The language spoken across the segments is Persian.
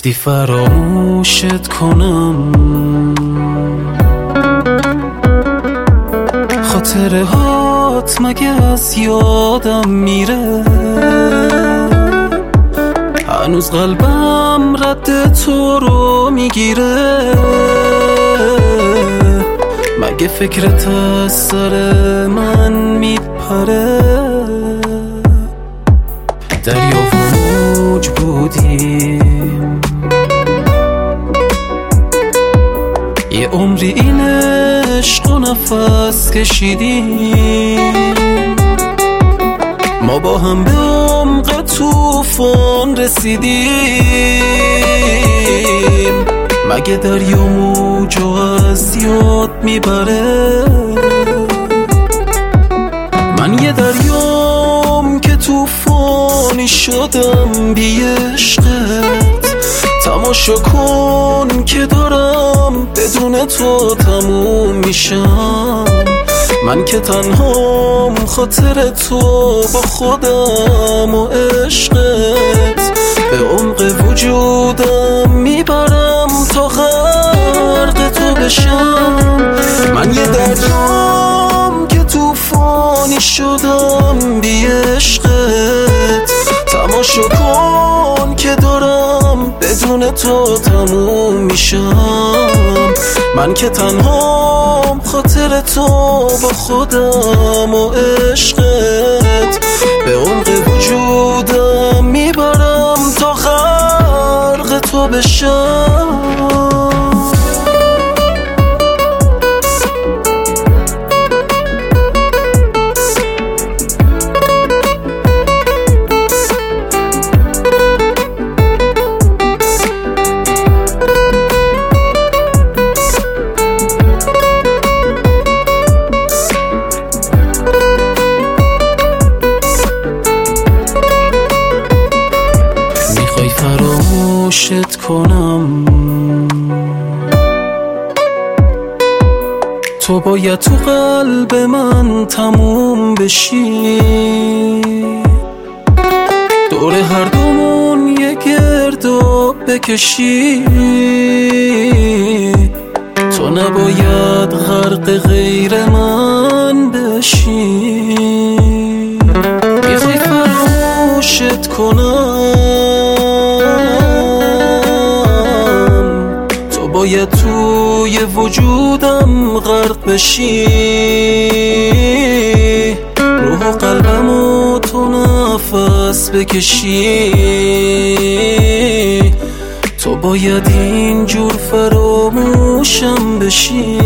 گفتی فراموشت کنم، خاطره هات مگه از یادم میره؟ هنوز قلبم رد تو رو میگیره. مگه فکرت از سر من میپره؟ دریا و موج بودیم، یه عمری این عشق و نفس کشیدیم. ما با هم به عمق طوفان رسیدیم. مگه دریا موجو از یاد میبره؟ من یه دریام که طوفانی شدم بی عشقت. تماشا کن که دارم بدون تو تموم میشم. من که تنهام خاطر تو با خودم و عشقت. به عمق وجودم میبرم تا غرق تو بشم. من یه دریام که طوفانی شدم بی عشقت. تماشا کن که دارم بدون تو تموم میشم. من که تنهام خاطر تو با خودم و عشقت. به عمق وجودم میبرم تا غرق تو بشم. فراموشت کنم، تو باید تو قلب من تموم بشی. دور هر دومون یه گرداب بکشی. تو نباید غرق غیر من بشی. میخوای فراموشت کنم، باید توی وجودم غرق بشی. روح و قلبمو تو نفس بکشی. تو باید اینجور فراموشم بشی.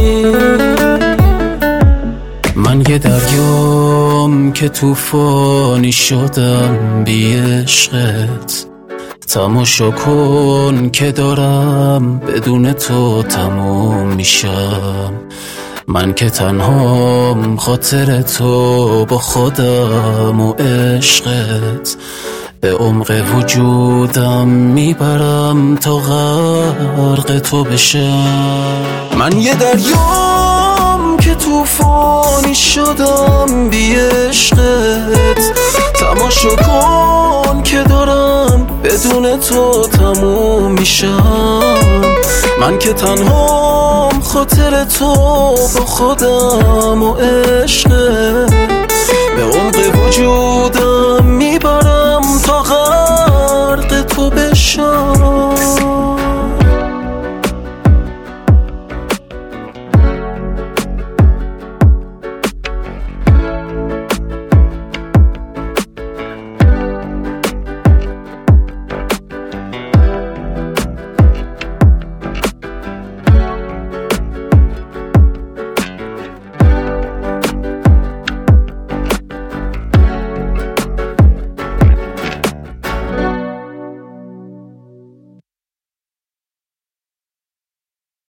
من یه دریام که طوفانی شدم بی عشقت. تماشا کن که دارم بدون تو تموم میشم. من که تنهام خاطر تو با خودم و عشقت. به عمق وجودم میبرم تا غرق تو بشم. من یه دریام که طوفانی شدم بی عشقت. تماشا کن که دارم بدون تو تموم میشم. من که تنهام خاطر تو با خودم و عشقت. به عمق وجودم میبرم تا غرق تو بشم.